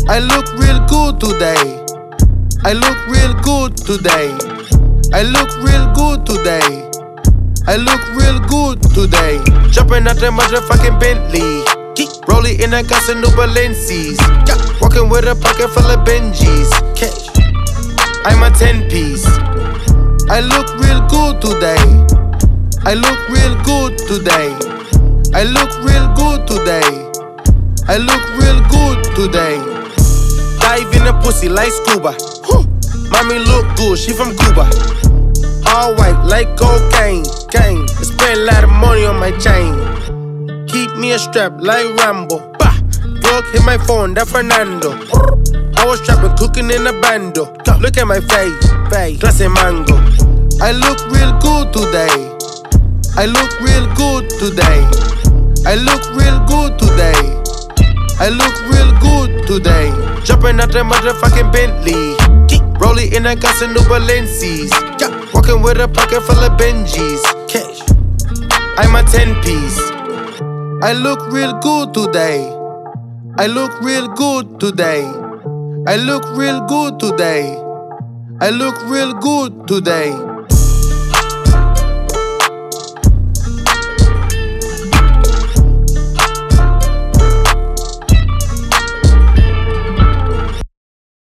I look real good today. I look real good today. I look real good today. I look real good today. Jumping out the motherfucking Bentley. Rolling in a got some new Balenci's. Walking with a pocket full of Benjis. I'm a 10-piece. I look real good today. I look real good today. I look real good today. I look real good today. Dive in the pussy like scuba. Mommy look good, she from Cuba. All white like cocaine. Gang, I spend a lot of money on my chain. Keep me a strap like Rambo. Bah! Drug hit my phone, that Fernando. I was trapping, cooking in a bando. Look at my face, clase mango. I look real good today. I look real good today. I look real good today. I look real good today. Jumping out the motherfucking Bentley. Rolling in a got some new Balenci's. Walking with a pocket full of Benjis. I'm a 10-piece. I look real good today. I look real good today. I look real good today. I look real good today.